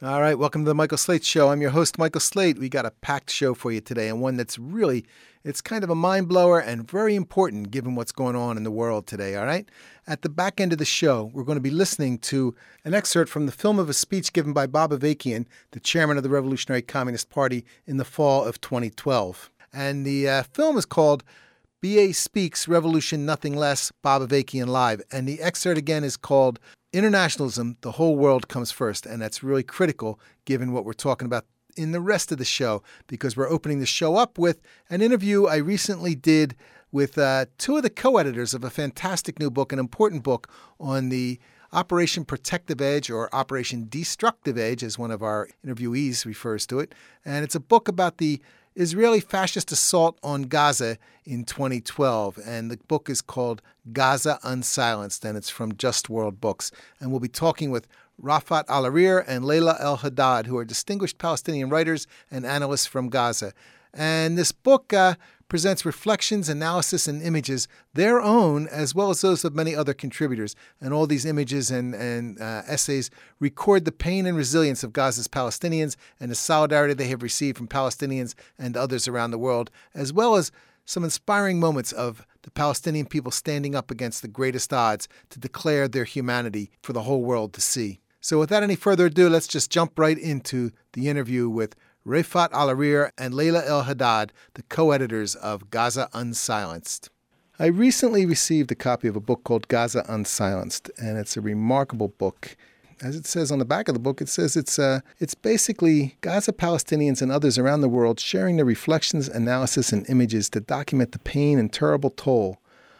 All right, welcome to the Michael Slate Show. I'm your host, Michael Slate. We got a packed show for you today, and one that's really, it's kind of a mind blower and very important given what's going on in the world today, all right? At the back end of the show, we're going to be listening to an excerpt from the film of a speech given by Bob Avakian, the chairman of the Revolutionary Communist Party, in the fall of 2012. And the film is called BA Speaks, Revolution Nothing Less, Bob Avakian Live. And the excerpt again is called Internationalism, The Whole World Comes First. And that's really critical given what we're talking about in the rest of the show, because we're opening the show up with an interview I recently did with two of the co-editors of a fantastic new book, an important book on the Operation Protective Edge, or Operation Destructive Edge, as one of our interviewees refers to it. And it's a book about the Israeli fascist assault on Gaza in 2012. And the book is called Gaza Unsilenced, and it's from Just World Books. And we'll be talking with Rafat Alareer and Layla El-Haddad, who are distinguished Palestinian writers and analysts from Gaza. And this book presents reflections, analysis, and images, their own, as well as those of many other contributors. And all these images and essays record the pain and resilience of Gaza's Palestinians and the solidarity they have received from Palestinians and others around the world, as well as some inspiring moments of the Palestinian people standing up against the greatest odds to declare their humanity for the whole world to see. So without any further ado, let's just jump right into the interview with Rafat Alareer and Layla El-Haddad, the co-editors of Gaza Unsilenced. I recently received a copy of a book called Gaza Unsilenced, and it's a remarkable book. As it says on the back of the book, it says it's basically Gaza Palestinians and others around the world sharing their reflections, analysis, and images to document the pain and terrible toll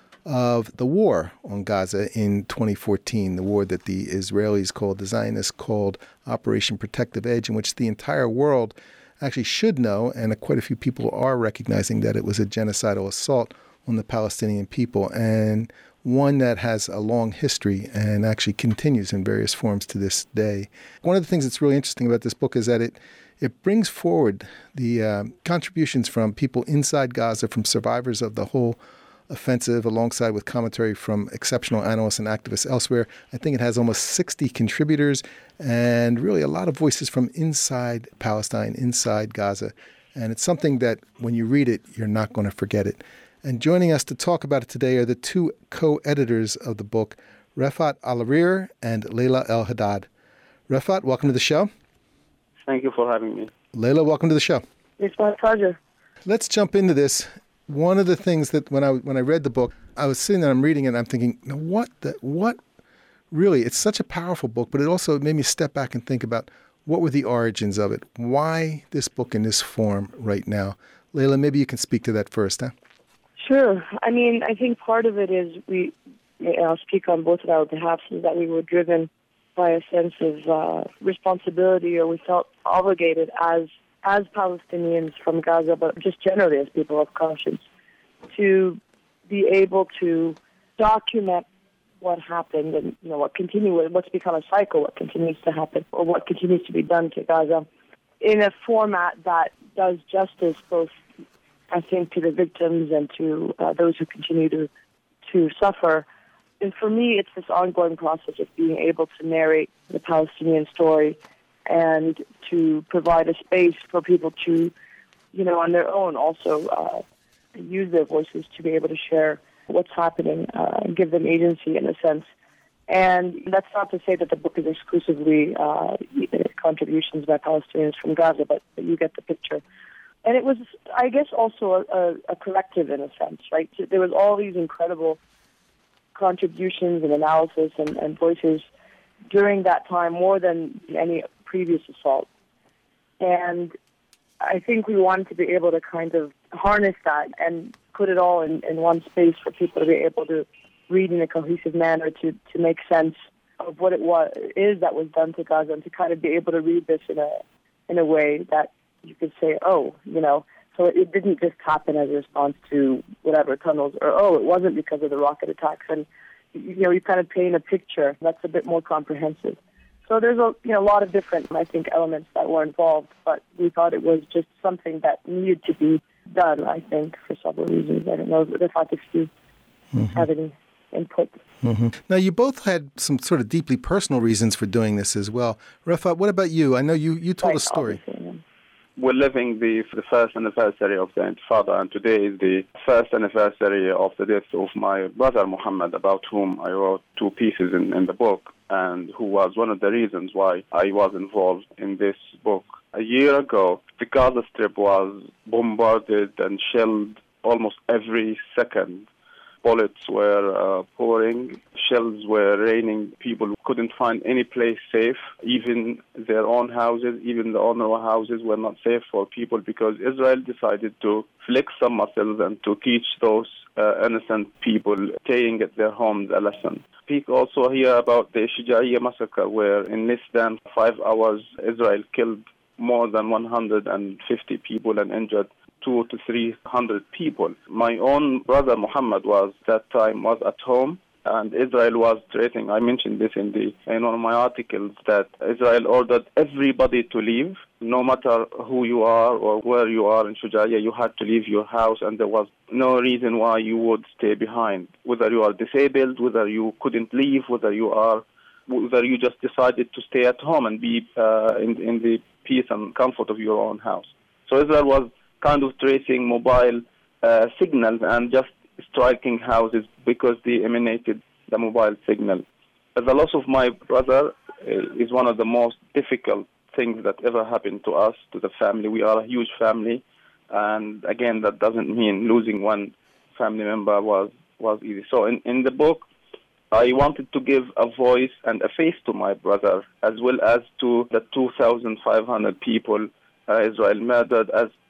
of the war on Gaza in 2014, the war that the Israelis called, the Zionists called Operation Protective Edge, in which the entire world actually should know, and quite a few people are recognizing that it was a genocidal assault on the Palestinian people, and one that has a long history and actually continues in various forms to this day. One of the things that's really interesting about this book is that it brings forward the contributions from people inside Gaza, from survivors of the whole offensive, alongside with commentary from exceptional analysts and activists elsewhere. I think it has almost 60 contributors and really a lot of voices from inside Palestine, inside Gaza. And it's something that when you read it, you're not going to forget it. And joining us to talk about it today are the two co-editors of the book, Rafat Alareer and Layla El-Haddad. Rafat, welcome to the show. Thank you for having me. Layla, welcome to the show. It's my pleasure. Let's jump into this. One of the things that when I read the book, I was sitting there, I'm reading it, and I'm thinking, what really, it's such a powerful book, but it also made me step back and think about what were the origins of it? Why this book in this form right now? Layla, maybe you can speak to that first, huh? Sure. I mean, I think part of it is I'll speak on both of our behalves, is that we were driven by a sense of responsibility, or we felt obligated as Palestinians from Gaza, but just generally as people of conscience, to be able to document what happened and what's become a cycle, what continues to happen, or what continues to be done to Gaza, in a format that does justice both, I think, to the victims and to those who continue to suffer. And for me, it's this ongoing process of being able to narrate the Palestinian story and to provide a space for people to, on their own also use their voices to be able to share what's happening and give them agency in a sense. And that's not to say that the book is exclusively contributions by Palestinians from Gaza, but you get the picture. And it was, I guess, also a collective in a sense, right? So there was all these incredible contributions and analysis and voices during that time, more than any previous assault. And I think we wanted to be able to kind of harness that and put it all in one space for people to be able to read in a cohesive manner, to make sense of what is that was done to Gaza, and to kind of be able to read this in a way that you could say, so it didn't just happen as a response to whatever tunnels, or it wasn't because of the rocket attacks. And you kind of paint a picture that's a bit more comprehensive. So there's a lot of different, I think, elements that were involved, but we thought it was just something that needed to be done, I think, for several reasons. I don't know if you have any. input. Mm-hmm. Now, you both had some sort of deeply personal reasons for doing this as well. Rafat, what about you? I know you told a story. We're living the first anniversary of the Intifada, and today is the first anniversary of the death of my brother Muhammad, about whom I wrote 2 pieces in the book, and who was one of the reasons why I was involved in this book. A year ago, the Gaza Strip was bombarded and shelled almost every second. Bullets were pouring, shells were raining. People couldn't find any place safe. Even their own houses, even the owner houses were not safe for people, because Israel decided to flex some muscles and to teach those innocent people staying at their homes a lesson. Speak also here about the Shuja'iyya massacre, where in less than 5 hours, Israel killed more than 150 people and injured 200 to 300 people. My own brother Muhammad was at home, and Israel was threatening. I mentioned this in one of my articles, that Israel ordered everybody to leave, no matter who you are or where you are in Shuja'iyya. You had to leave your house, and there was no reason why you would stay behind. Whether you are disabled, whether you couldn't leave, whether you just decided to stay at home and be in the peace and comfort of your own house. So Israel was kind of tracing mobile signals and just striking houses because they emanated the mobile signal. The loss of my brother is one of the most difficult things that ever happened to us, to the family. We are a huge family, and again, that doesn't mean losing one family member was easy. So in the book, I wanted to give a voice and a face to my brother, as well as to the 2,500 people Israel murdered.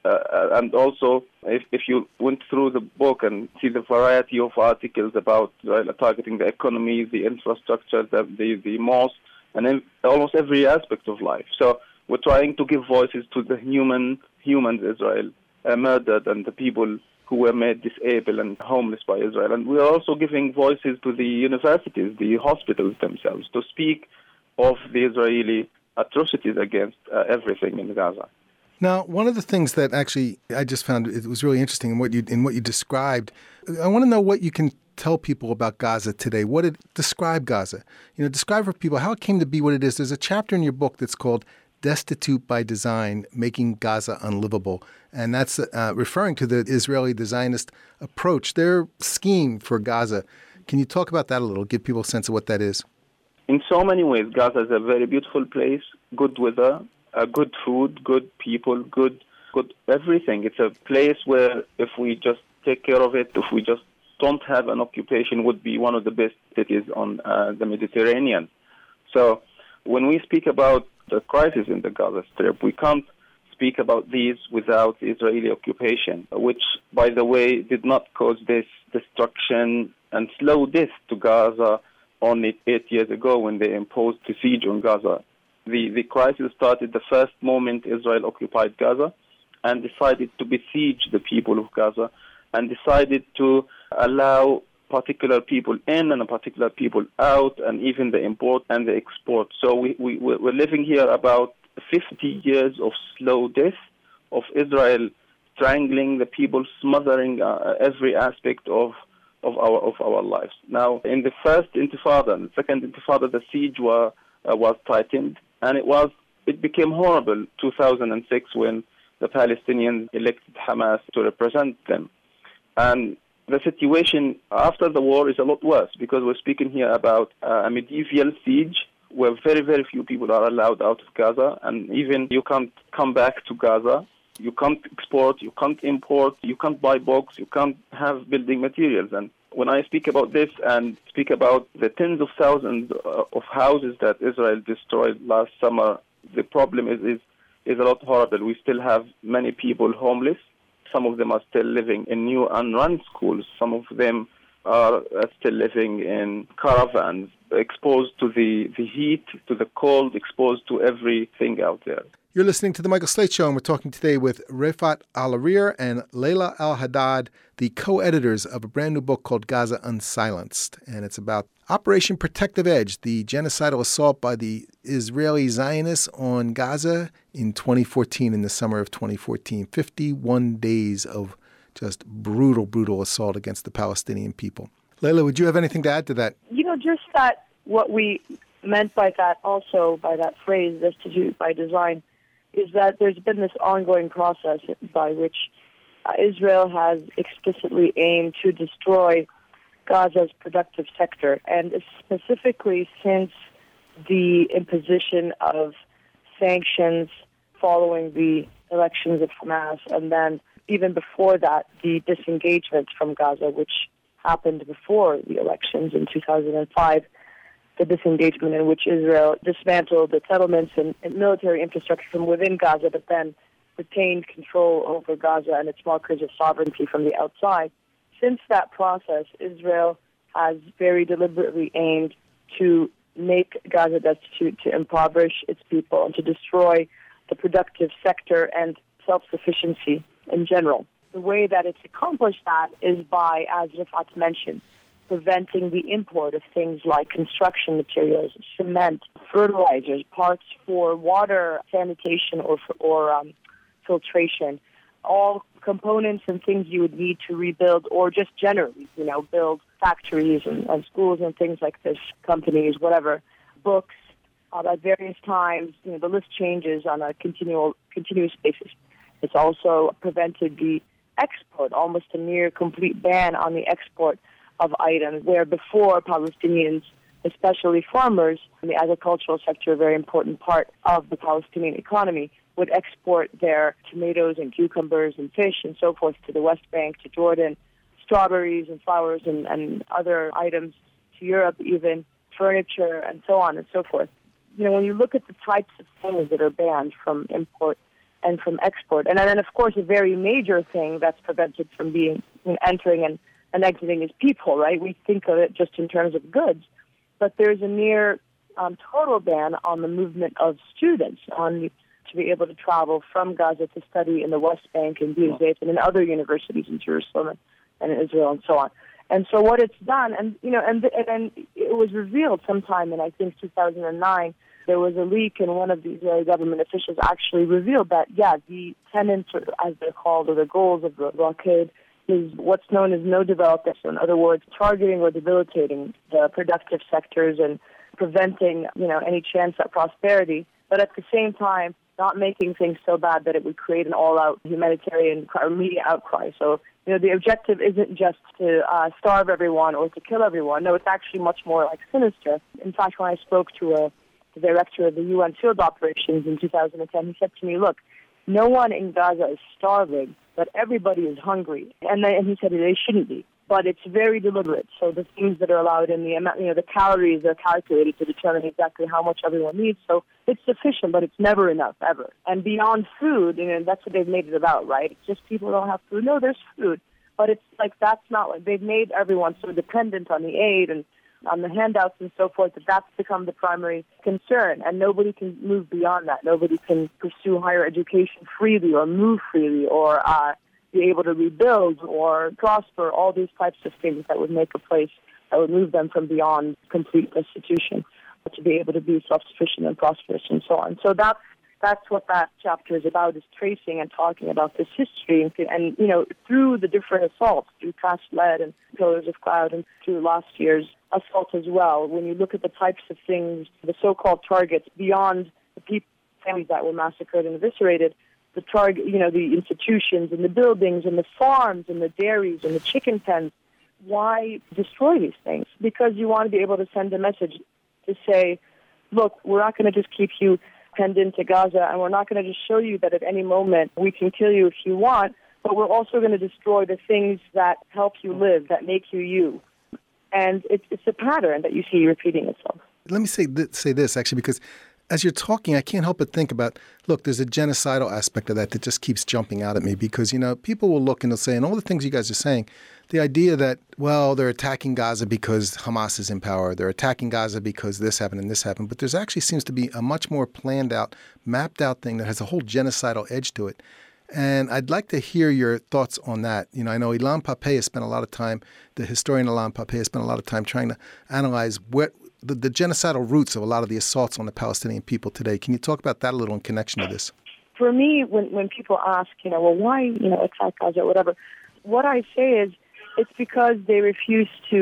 And also, if you went through the book and see the variety of articles about Israel targeting the economy, the infrastructure, the mosque, and almost every aspect of life. So we're trying to give voices to the humans Israel murdered, and the people who were made disabled and homeless by Israel. And we are also giving voices to the universities, the hospitals themselves, to speak of the Israeli atrocities against everything in Gaza. Now, one of the things that actually I just found it was really interesting in what you described, I want to know what you can tell people about Gaza today. Describe Gaza. Describe for people how it came to be what it is. There's a chapter in your book that's called Destitute by Design, Making Gaza Unlivable. And that's referring to the Israeli, the Zionist approach, their scheme for Gaza. Can you talk about that a little, give people a sense of what that is? In so many ways, Gaza is a very beautiful place, good weather, good food, good people, good everything. It's a place where if we just take care of it, if we just don't have an occupation, would be one of the best cities on the Mediterranean. So when we speak about the crisis in the Gaza Strip, we can't speak about these without the Israeli occupation, which, by the way, did not cause this destruction and slow death to Gaza only 8 years ago when they imposed the siege on Gaza. The crisis started the first moment Israel occupied Gaza and decided to besiege the people of Gaza and decided to allow particular people in and particular people out, and even the import and the export. So we're living here about 50 years of slow death, of strangling the people, smothering every aspect of our lives. Now, in the first Intifada and the second Intifada, the siege was tightened, and it became horrible. 2006, when the Palestinians elected Hamas to represent them, and the situation after the war is a lot worse, because we're speaking here about a medieval siege where very, very few people are allowed out of Gaza, and even you can't come back to Gaza. You can't export, you can't import, you can't buy books, you can't have building materials. And when I speak about this and speak about the tens of thousands of houses that Israel destroyed last summer, the problem is a lot horrible. We still have many people homeless. Some of them are still living in new unrun schools. Some of them are still living in caravans, exposed to the heat, to the cold, exposed to everything out there. You're listening to The Michael Slate Show, and we're talking today with Rafat Al-Arir and Layla Al-Haddad, the co-editors of a brand new book called Gaza Unsilenced. And it's about Operation Protective Edge, the genocidal assault by the Israeli Zionists on Gaza in 2014, in the summer of 2014. 51 days of just brutal assault against the Palestinian people. Layla, would you have anything to add to that? Just that what we meant by that also, by that phrase, destitute by design, is that there's been this ongoing process by which Israel has explicitly aimed to destroy Gaza's productive sector, and specifically since the imposition of sanctions following the elections of Hamas, and then even before that, the disengagement from Gaza, which happened before the elections in 2005, the disengagement in which Israel dismantled the settlements and military infrastructure from within Gaza, but then retained control over Gaza and its markers of sovereignty from the outside. Since that process, Israel has very deliberately aimed to make Gaza destitute, to impoverish its people, and to destroy the productive sector and self-sufficiency in general. The way that it's accomplished that is by, as Rifat mentioned, preventing the import of things like construction materials, cement, fertilizers, parts for water sanitation or filtration, all components and things you would need to rebuild or just generally, build factories and schools and things like this, companies, whatever, books, at various times. The list changes on a continuous basis. It's also prevented the export, almost a near complete ban on the export of items, where before Palestinians, especially farmers in the agricultural sector, a very important part of the Palestinian economy, would export their tomatoes and cucumbers and fish and so forth to the West Bank, to Jordan, strawberries and flowers and other items to Europe, even furniture and so on and so forth. When you look at the types of things that are banned from import and from export, and then, of course, a very major thing that's prevented from being entering and exiting is people, right? We think of it just in terms of goods, but there's a near total ban on the movement of students, to be able to travel from Gaza to study in the West Bank and Beis Zayt and in other universities in Jerusalem and in Israel and so on. And so what it's done, and then it was revealed sometime in, I think, 2009, there was a leak, and one of the Israeli government officials actually revealed that, the tenets, as they're called, or the goals of the blockade, is what's known as no development. So in other words, targeting or debilitating the productive sectors and preventing, any chance at prosperity, but at the same time, not making things so bad that it would create an all-out humanitarian or media outcry. So, the objective isn't just to starve everyone or to kill everyone. No, it's actually much more sinister. In fact, when I spoke to the director of the UN field operations in 2010, he said to me, look, no one in Gaza is starving, but everybody is hungry. And he said they shouldn't be. But it's very deliberate. So the things that are allowed in the calories are calculated to determine exactly how much everyone needs. So it's sufficient, but it's never enough, ever. And beyond food, that's what they've made it about, right? It's just people don't have food. No, there's food. But it's that's not what they've made everyone so dependent on the aid and on the handouts and so forth, that's become the primary concern. And nobody can move beyond that. Nobody can pursue higher education freely or move freely or be able to rebuild or prosper, all these types of things that would make a place, that would move them from beyond complete destitution to be able to be self-sufficient and prosperous and so on. So that's what that chapter is about, is tracing and talking about this history and through the different assaults, through Crash Lead and Pillars of Cloud and through last year's assault as well. When you look at the types of things, the so-called targets beyond the people, families that were massacred and eviscerated, the target, the institutions and the buildings and the farms and the dairies and the chicken pens. Why destroy these things? Because you want to be able to send a message to say, look, we're not going to just keep you penned into Gaza, and we're not going to just show you that at any moment we can kill you if you want, but we're also going to destroy the things that help you live, that make you you. And it's a pattern that you see repeating itself. Let me say this, actually, because as you're talking, I can't help but think about, look, there's a genocidal aspect of that just keeps jumping out at me because, people will look and they'll say, and all the things you guys are saying, the idea that, well, they're attacking Gaza because Hamas is in power. They're attacking Gaza because this happened and this happened. But there's actually seems to be a much more planned out, mapped out thing that has a whole genocidal edge to it. And I'd like to hear your thoughts on that. I know Ilan Pappé has spent a lot of time, the historian Ilan Pappé has spent a lot of time trying to analyze what the genocidal roots of a lot of the assaults on the Palestinian people today. Can you talk about that a little in connection to this? For me, when people ask, why, attack Gaza or whatever, what I say is it's because they refuse to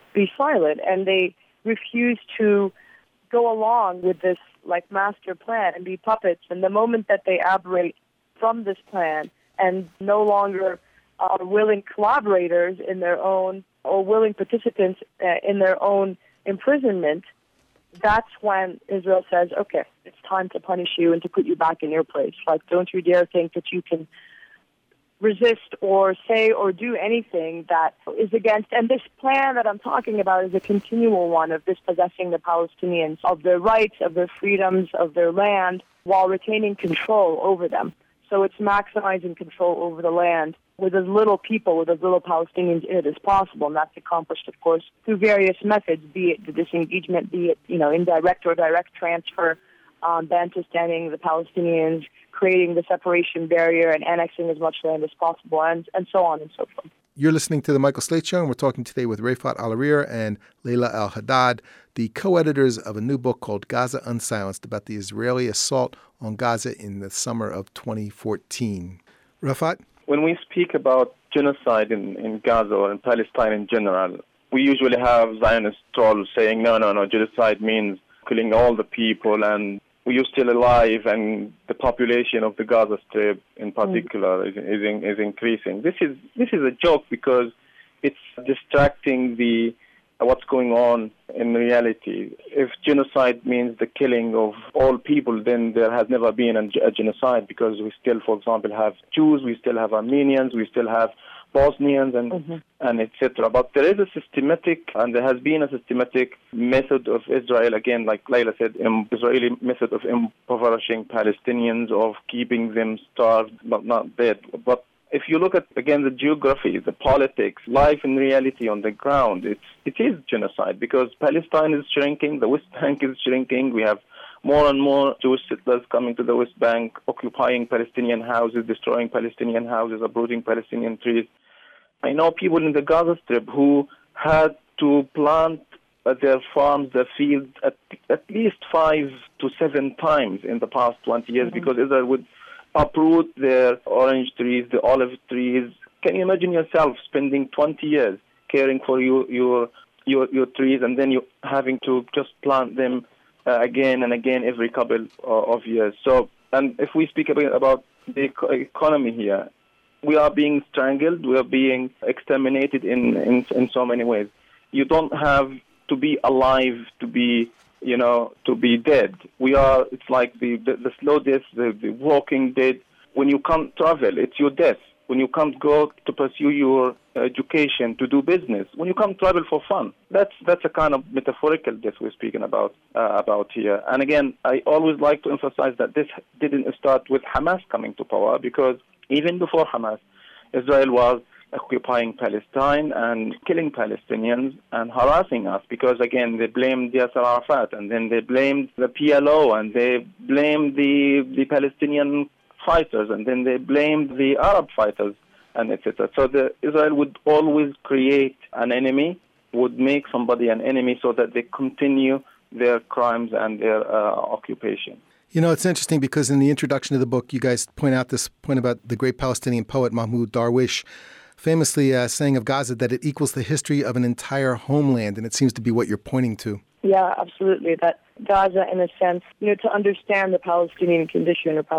be silent, and they refuse to go along with this like master plan and be puppets. And the moment that they aberrate from this plan and no longer are willing collaborators in their own or willing participants in their own imprisonment, that's when Israel says, okay, it's time to punish you and to put you back in your place. Like, don't you dare think that you can resist or say or do anything that is against. And this plan that I'm talking about is a continual one of dispossessing the Palestinians of their rights, of their freedoms, of their land, while retaining control over them. So it's maximizing control over the land with as little people, with as little Palestinians in it as possible. And that's accomplished, of course, through various methods, be it the disengagement, be it, indirect or direct transfer, Bantustaning the Palestinians, creating the separation barrier and annexing as much land as possible, and so on and so forth. You're listening to The Michael Slate Show, and we're talking today with Refaat Alareer and Leila Al-Haddad, the co-editors of a new book called Gaza Unsilenced about the Israeli assault on Gaza in the summer of 2014. Refaat? When we speak about genocide in Gaza or in Palestine in general, we usually have Zionist trolls saying, no, genocide means killing all the people and you're still alive, and the population of the Gaza Strip in particular is increasing. This is a joke because it's distracting what's going on in reality. If genocide means the killing of all people, then there has never been a genocide, because we still, for example, have Jews, we still have Armenians, we still have Bosnians and etc. But there is a systematic, and there has been a systematic method of Israel, again, like Leila said, Israeli method of impoverishing Palestinians, of keeping them starved but not dead. But if you look at, again, the geography, the politics, life in reality on the ground, it is genocide, because Palestine is shrinking, the West Bank is shrinking, we have more and more Jewish settlers coming to the West Bank, occupying Palestinian houses, destroying Palestinian houses, uprooting Palestinian trees. I know people in the Gaza Strip who had to plant their farms, their fields, at least 5 to 7 times in the past 20 years, because Israel would uproot their orange trees, the olive trees. Can you imagine yourself spending 20 years caring for your trees, and then you having to just plant them again and again every couple of years? So, and if we speak about the economy here, we are being strangled, we are being exterminated in so many ways. You don't have to be alive to be dead. It's like the slow death, the walking dead. When you can't travel, it's your death. When you can't go to pursue your education, to do business, when you can't travel for fun, that's a kind of metaphorical death we're speaking about here. And again, I always like to emphasize that this didn't start with Hamas coming to power, because even before Hamas, Israel was occupying Palestine and killing Palestinians and harassing us, because, again, they blamed Yasser Arafat, and then they blamed the PLO, and they blamed the Palestinian fighters, and then they blamed the Arab fighters, and etc. So Israel would always create an enemy, would make somebody an enemy, so that they continue their crimes and their occupation. It's interesting because in the introduction of the book, you guys point out this point about the great Palestinian poet Mahmoud Darwish famously saying of Gaza that it equals the history of an entire homeland, and it seems to be what you're pointing to. Yeah, absolutely. That Gaza, in a sense, to understand the Palestinian condition or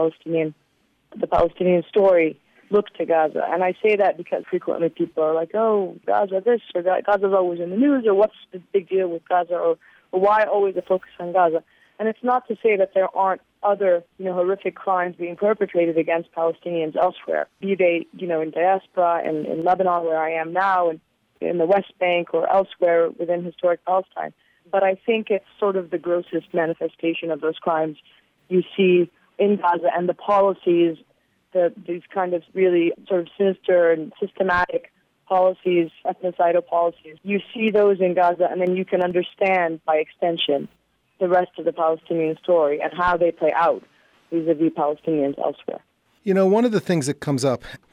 the Palestinian story, look to Gaza. And I say that because frequently people are like, oh, Gaza this, or Gaza's always in the news, or what's the big deal with Gaza, or why always a focus on Gaza? And it's not to say that there aren't other, horrific crimes being perpetrated against Palestinians elsewhere, be they, in diaspora, in Lebanon, where I am now, and in the West Bank or elsewhere within historic Palestine. But I think it's sort of the grossest manifestation of those crimes you see in Gaza, and the policies, these kind of really sort of sinister and systematic policies, ethnocidal policies. You see those in Gaza, and then you can understand, by extension, the rest of the Palestinian story and how they play out vis-a-vis Palestinians elsewhere. One of the things that comes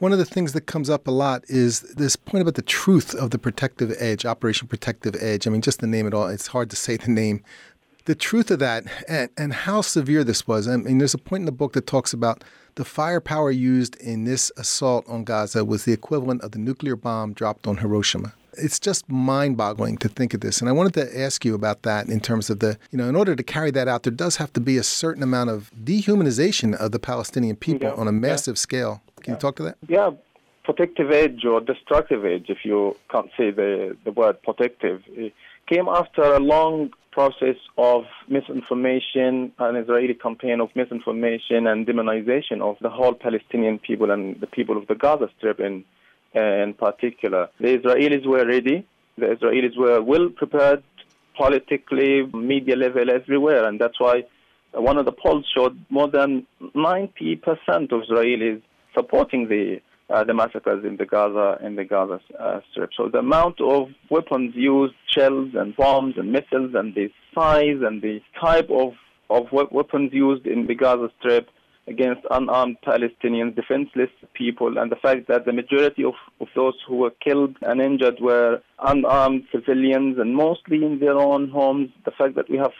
up a lot is this point about the truth of the Protective Edge, Operation Protective Edge. I mean, just to name it all, it's hard to say the name. the truth of that and how severe this was. I mean, there's a point in the book that talks about the firepower used in this assault on Gaza was the equivalent of the nuclear bomb dropped on Hiroshima. It's just mind-boggling to think of this. And I wanted to ask you about that in terms of in order to carry that out, there does have to be a certain amount of dehumanization of the Palestinian people on a massive scale. Can you talk to that? Yeah. Protective edge or destructive edge, if you can't say the word protective, it came after a long process of misinformation, an Israeli campaign of misinformation and demonization of the whole Palestinian people and the people of the Gaza Strip in particular. The Israelis were ready. The Israelis were well prepared politically, media level, everywhere, and that's why one of the polls showed more than 90% of Israelis supporting the massacres in the Gaza Strip. So the amount of weapons used, shells and bombs and missiles, and the size and the type of weapons used in the Gaza Strip against unarmed Palestinians, defenseless people, and the fact that the majority of those who were killed and injured were unarmed civilians and mostly in their own homes. The fact that we have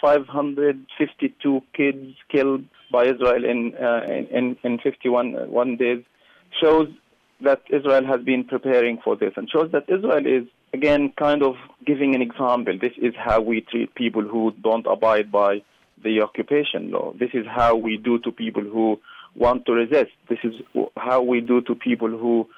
552 kids killed by Israel in 51 days shows that Israel has been preparing for this and shows that Israel is, again, kind of giving an example. This is how we treat people who don't abide by the occupation law. This is how we do to people who want to resist. This is how we do to people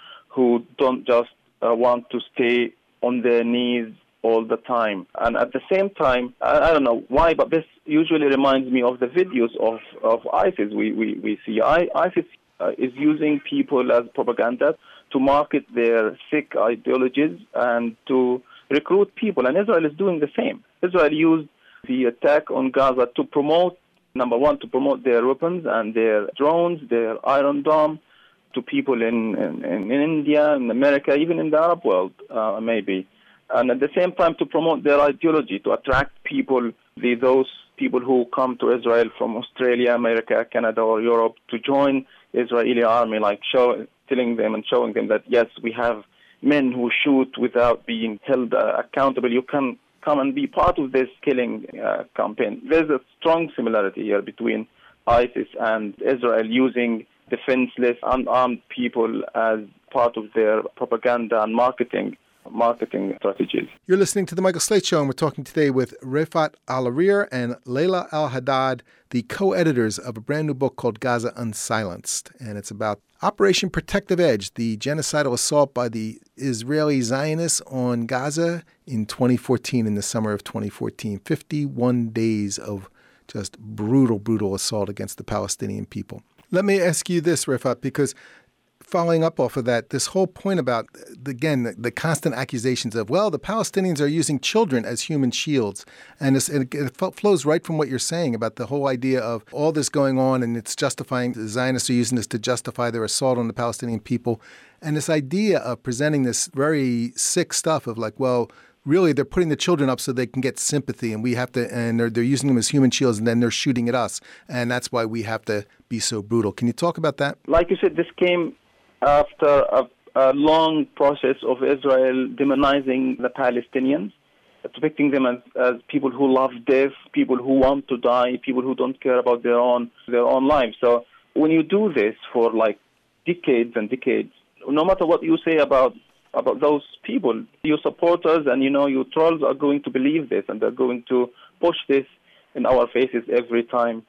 who don't just want to stay on their knees all the time. And at the same time, I don't know why, but this usually reminds me of the videos of ISIS we see. ISIS is using people as propaganda to market their sick ideologies and to recruit people. And Israel is doing the same. Israel used the attack on Gaza to promote, number one, to promote their weapons and their drones, their Iron Dome, to people in India, in America, even in the Arab world, maybe. And at the same time to promote their ideology, to attract people, those people who come to Israel from Australia, America, Canada, or Europe to join Israeli army, like telling them and showing them that, yes, we have men who shoot without being held accountable. You can come and be part of this killing campaign. There's a strong similarity here between ISIS and Israel using defenseless, unarmed people as part of their propaganda and marketing strategies. You're listening to The Michael Slate Show, and we're talking today with Refaat Alareer and Layla Al-Haddad, the co-editors of a brand new book called Gaza Unsilenced. And it's about Operation Protective Edge, the genocidal assault by the Israeli Zionists on Gaza in 2014, in the summer of 2014. 51 days of just brutal assault against the Palestinian people. Let me ask you this, Refaat, because following up off of that, this whole point about, again, the constant accusations of, well, the Palestinians are using children as human shields. And it flows right from what you're saying about the whole idea of all this going on and it's justifying, the Zionists are using this to justify their assault on the Palestinian people. And this idea of presenting this very sick stuff of like, well, really, they're putting the children up so they can get sympathy, and we have to, and they're using them as human shields, and then they're shooting at us, and that's why we have to be so brutal. Can you talk about that? Like you said, this came after a long process of Israel demonizing the Palestinians, depicting them as people who love death, people who want to die, people who don't care about their own lives. So when you do this for like decades and decades, no matter what you say about those people, your supporters and your trolls are going to believe this, and they're going to push this in our faces every time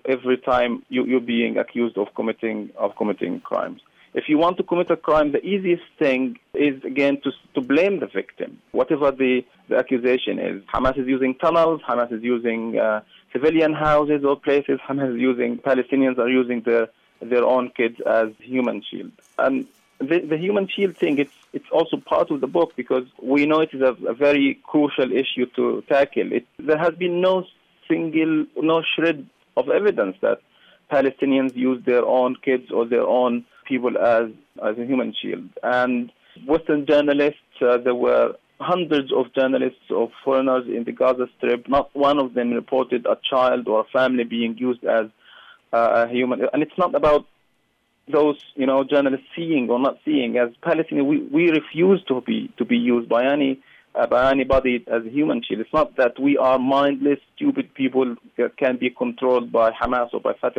you're being accused of committing crimes. If you want to commit a crime, the easiest thing is, again, to blame the victim, whatever the accusation is. Hamas is using tunnels, Hamas is using civilian houses or places, Palestinians are using their own kids as human shield. And the human shield thing, it's also part of the book because we know it is a very crucial issue to tackle. There has been no shred of evidence that Palestinians use their own kids or their own people as a human shield. And Western journalists, there were hundreds of journalists of foreigners in the Gaza Strip. Not one of them reported a child or a family being used as a human. And it's not about those journalists seeing or not seeing. As Palestinians, we refuse to be used by any by anybody as a human shield. It's not that we are mindless, stupid people that can be controlled by Hamas or by Fatah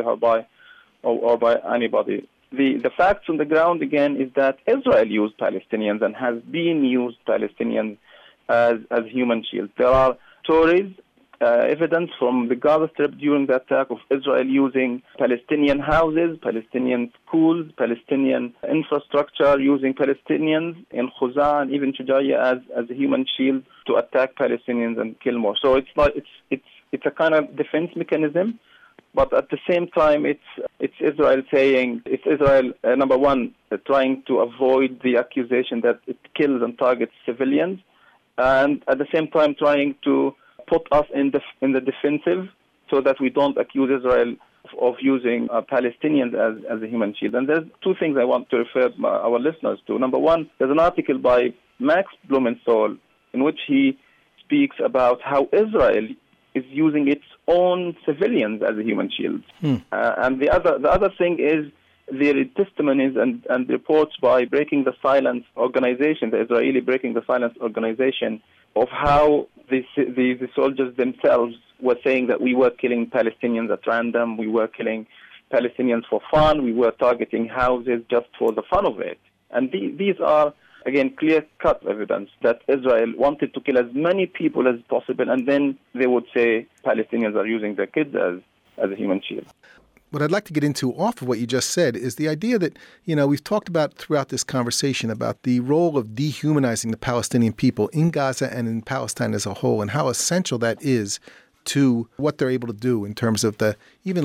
or by anybody. The facts on the ground, again, is that Israel used Palestinians and has been used Palestinians as human shields. There are stories, evidence from the Gaza Strip during the attack of Israel using Palestinian houses, Palestinian schools, Palestinian infrastructure, using Palestinians in Khuza and even Shujaiya as a human shield to attack Palestinians and kill more. So it's a kind of defense mechanism, but at the same time it's Israel saying, it's Israel, number one, trying to avoid the accusation that it kills and targets civilians, and at the same time trying to put us in the defensive so that we don't accuse Israel of using Palestinians as a human shield. And there's two things I want to refer our listeners to. Number one, there's an article by Max Blumenthal in which he speaks about how Israel is using its own civilians as a human shield. And the other thing is the testimonies and reports by Breaking the Silence organization, the Israeli Breaking the Silence organization, of how the soldiers themselves were saying that we were killing Palestinians at random, we were killing Palestinians for fun, we were targeting houses just for the fun of it. And these are, again, clear-cut evidence that Israel wanted to kill as many people as possible, and then they would say Palestinians are using their kids as a human shield. What I'd like to get into off of what you just said is the idea that, we've talked about throughout this conversation about the role of dehumanizing the Palestinian people in Gaza and in Palestine as a whole, and how essential that is to what they're able to do in terms of the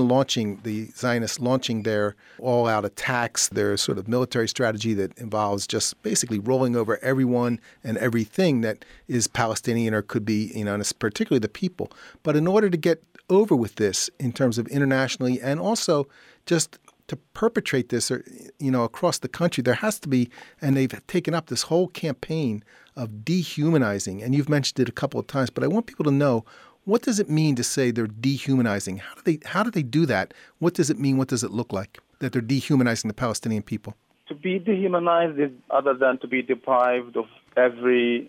Zionists launching their all-out attacks, their sort of military strategy that involves just basically rolling over everyone and everything that is Palestinian or could be, and particularly the people. But in order to get over with this in terms of internationally and also just to perpetrate this, across the country, there has to be, and they've taken up this whole campaign of dehumanizing. And you've mentioned it a couple of times, but I want people to know, what does it mean to say they're dehumanizing? How do they do that? What does it mean? What does it look like that they're dehumanizing the Palestinian people? To be dehumanized is other than to be deprived of everything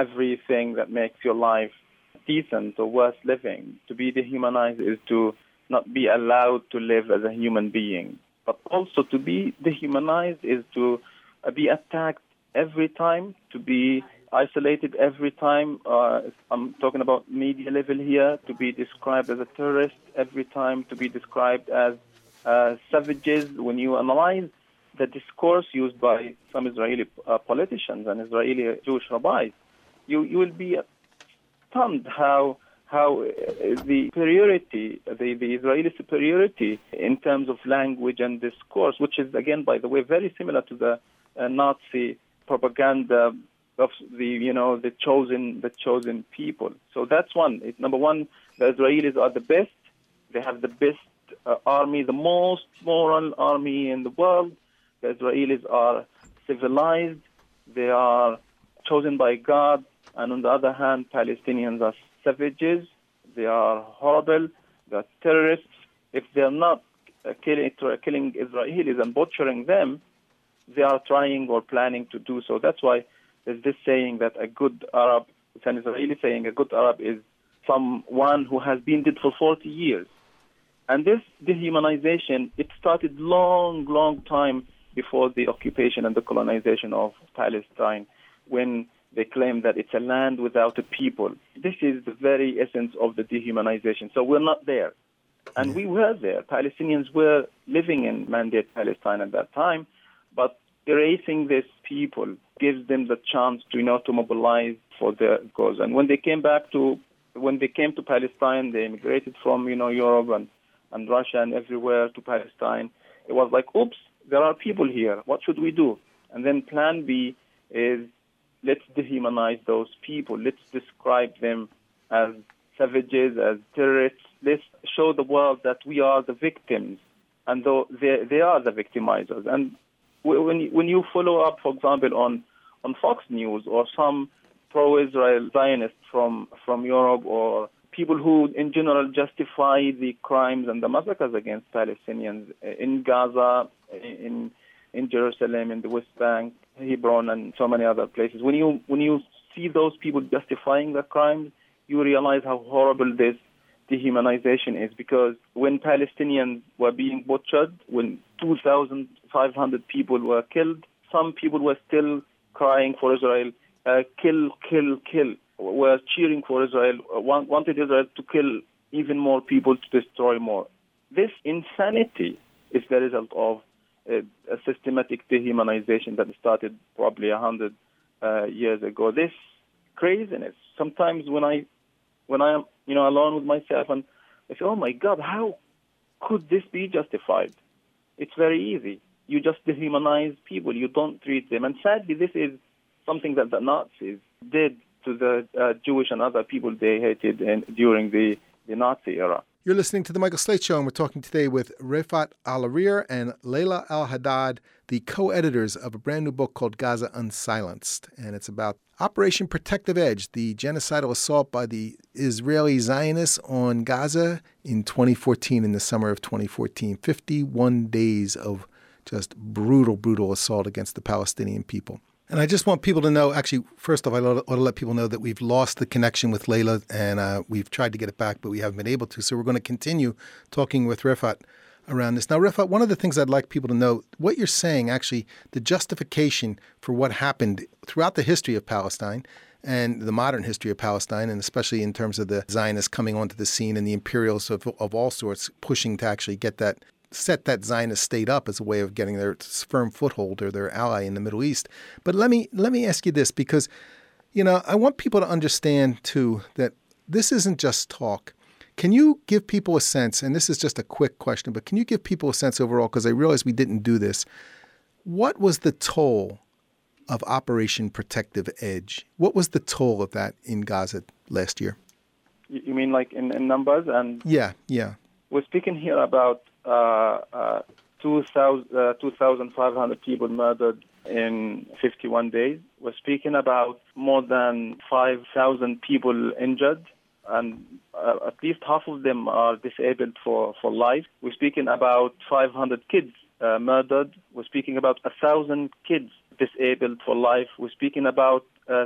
that makes your life decent or worth living. To be dehumanized is to not be allowed to live as a human being. But also to be dehumanized is to be attacked every time, to be isolated every time. I'm talking about media level here, to be described as a terrorist every time, to be described as savages. When you analyze the discourse used by some Israeli politicians and Israeli Jewish rabbis, you will be stunned how the superiority, the Israeli superiority in terms of language and discourse, which is, again, by the way, very similar to the Nazi propaganda of the chosen people. So that's one. Number one, the Israelis are the best. They have the best army, the most moral army in the world. The Israelis are civilized. They are chosen by God. And on the other hand, Palestinians are savages. They are horrible. They are terrorists. If they are not killing Israelis and butchering them, they are trying or planning to do so. That's why there's this saying that a good Arab, it's an Israeli saying, a good Arab is someone who has been dead for 40 years. And this dehumanization, it started long time before the occupation and the colonization of Palestine, when they claim that it's a land without a people. This is the very essence of the dehumanization. So we're not there. And we were there. Palestinians were living in Mandate Palestine at that time, but erasing these people gives them the chance to mobilize for their cause. And when they came to Palestine, they immigrated from Europe and Russia and everywhere to Palestine. It was like, oops, there are people here. What should we do? And then plan B is, let's dehumanize those people. Let's describe them as savages, as terrorists. Let's show the world that we are the victims, and though they are the victimizers. And when you follow up, for example, on Fox News or some pro-Israel Zionists from Europe, or people who in general justify the crimes and the massacres against Palestinians in Gaza, in Jerusalem, in the West Bank, Hebron, and so many other places. When you see those people justifying the crimes, you realize how horrible this dehumanization is. Because when Palestinians were being butchered, when 2,500 people were killed, some people were still crying for Israel, kill, kill, kill, were cheering for Israel, wanted Israel to kill even more people, to destroy more. This insanity is the result of a systematic dehumanization that started probably 100 years ago. This craziness. Sometimes when I am alone with myself and I say, oh my God, how could this be justified? It's very easy. You just dehumanize people. You don't treat them. And sadly, this is something that the Nazis did to the Jewish and other people they hated during the Nazi era. You're listening to The Michael Slate Show, and we're talking today with Refaat Alareer and Layla Al-Haddad, the co-editors of a brand new book called Gaza Unsilenced. And it's about Operation Protective Edge, the genocidal assault by the Israeli Zionists on Gaza in 2014, in the summer of 2014. 51 days of just brutal, brutal assault against the Palestinian people. And I just want people to know, actually, first off, I want to let people know that we've lost the connection with Layla, and we've tried to get it back, but we haven't been able to. So we're going to continue talking with Refaat around this. Now, Refaat, one of the things I'd like people to know, what you're saying, actually, the justification for what happened throughout the history of Palestine and the modern history of Palestine, and especially in terms of the Zionists coming onto the scene and the imperials of all sorts pushing to actually set that Zionist state up as a way of getting their firm foothold or their ally in the Middle East. But let me ask you this, because, I want people to understand, too, that this isn't just talk. Can you give people a sense, and this is just a quick question, but can you give people a sense overall, because I realize we didn't do this, what was the toll of Operation Protective Edge? What was the toll of that in Gaza last year? You mean like in numbers? And Yeah. We're speaking here about 2,500 people murdered in 51 days. We're speaking about more than 5,000 people injured, and at least half of them are disabled for life. We're speaking about 500 kids murdered. We're speaking about 1,000 kids disabled for life. We're speaking about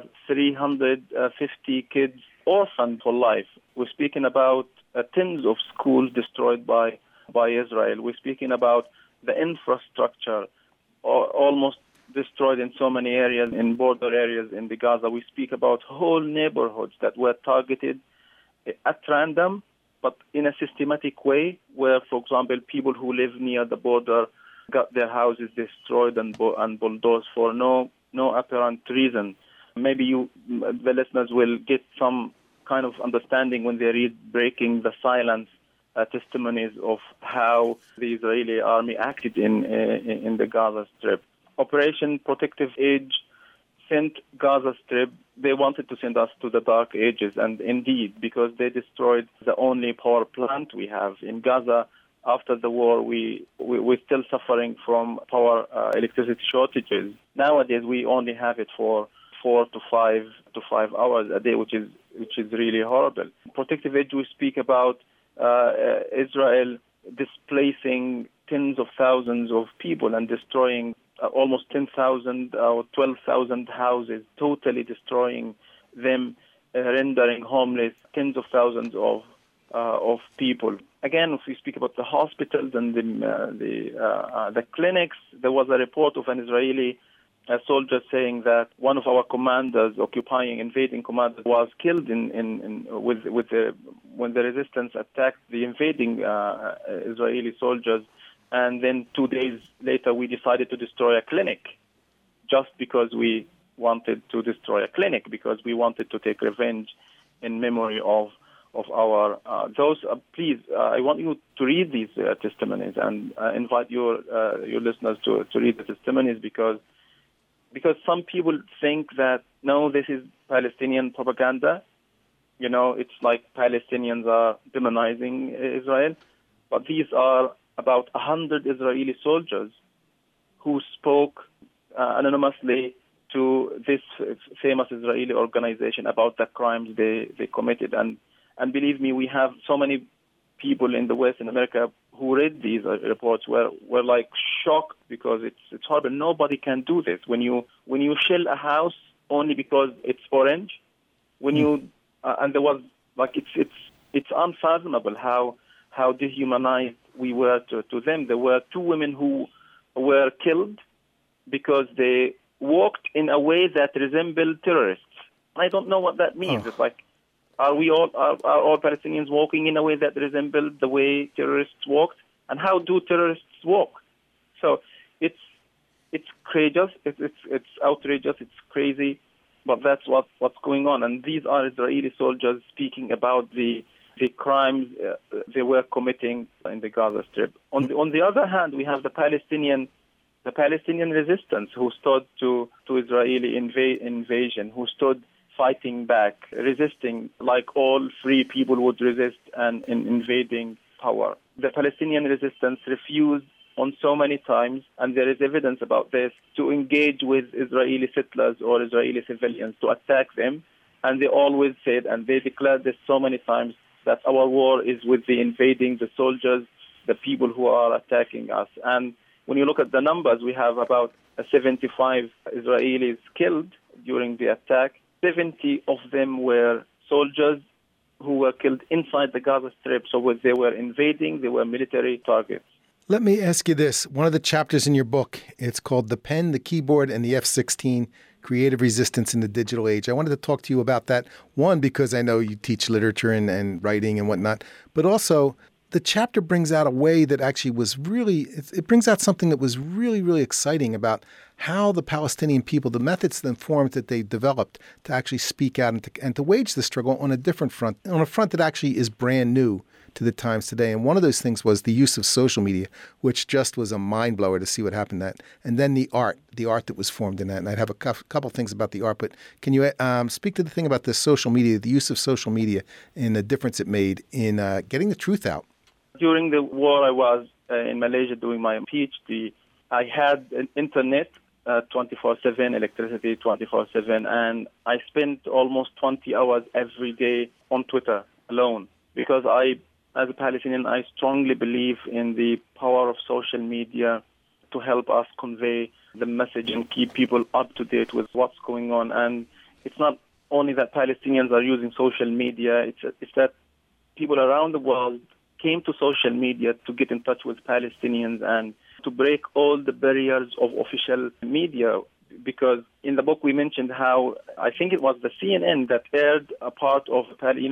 350 kids orphaned for life. We're speaking about tens of schools destroyed by Israel. We're speaking about the infrastructure almost destroyed in so many areas, in border areas in the Gaza. We speak about whole neighborhoods that were targeted at random, but in a systematic way, where, for example, people who live near the border got their houses destroyed and bulldozed for no apparent reason. Maybe the listeners will get some kind of understanding when they read Breaking the Silence testimonies of how the Israeli army acted in the Gaza Strip. Operation Protective Edge sent Gaza Strip. They wanted to send us to the dark ages, and indeed, because they destroyed the only power plant we have in Gaza. After the war, we're still suffering from electricity shortages. Nowadays, we only have it for 4 to 5 hours a day, which is really horrible. Protective Edge, we speak about Israel displacing tens of thousands of people and destroying almost 10,000 or 12,000 houses, totally destroying them, rendering homeless tens of thousands of people. Again, if we speak about the hospitals and the clinics, there was a report of an Israeli soldier saying that one of our commanders, invading commanders, was killed when the resistance attacked the invading Israeli soldiers. And then 2 days later, we decided to destroy a clinic, just because we wanted to destroy a clinic, because we wanted to take revenge in memory of our please, I want you to read these testimonies and invite your listeners to read the testimonies, because some people think that, no, this is Palestinian propaganda. It's like Palestinians are demonizing Israel. But these are about 100 Israeli soldiers who spoke anonymously to this famous Israeli organization about the crimes they committed. And believe me, we have so many people in the West, in America, who read these reports were like shocked, because it's horrible. Nobody can do this. When you shell a house only because it's orange. When you and there was like it's unfathomable how dehumanized we were to them. There were 2 women who were killed because they walked in a way that resembled terrorists. I don't know what that means. It's like, are all Palestinians walking in a way that resembled the way terrorists walked? And how do terrorists walk? So it's courageous, it's outrageous, it's crazy, but that's what's going on. And these are Israeli soldiers speaking about the crimes they were committing in the Gaza Strip. On the other hand, we have the Palestinian resistance who stood to Israeli invasion, who stood fighting back, resisting like all free people would resist an invading power. The Palestinian resistance refused on so many times, and there is evidence about this, to engage with Israeli settlers or Israeli civilians, to attack them. And they always said, and they declared this so many times, that our war is with the invading, the soldiers, the people who are attacking us. And when you look at the numbers, we have about 75 Israelis killed during the attack. 70 of them were soldiers who were killed inside the Gaza Strip. So they were invading, they were military targets. Let me ask you this. One of the chapters in your book, it's called The Pen, the Keyboard, and the F-16, Creative Resistance in the Digital Age. I wanted to talk to you about that. One, because I know you teach literature and writing and whatnot, but also the chapter brings out a way that actually was really, it brings out something that was really, really exciting about how the Palestinian people, the methods and forms that they developed to actually speak out and to wage the struggle on a different front, on a front that actually is brand new to the times today. And one of those things was the use of social media, which just was a mind blower to see what happened in that. And then the art that was formed in that. And I'd have a couple things about the art, but can you speak to the thing about the social media, the use of social media and the difference it made in getting the truth out? During the war, I was in Malaysia doing my PhD. I had an internet 24/7, electricity 24/7, and I spent almost 20 hours every day on Twitter alone because as a Palestinian, I strongly believe in the power of social media to help us convey the message and keep people up to date with what's going on. And it's not only that Palestinians are using social media, it's that people around the world came to social media to get in touch with Palestinians and to break all the barriers of official media. Because in the book we mentioned how, I think it was the CNN that aired a part of,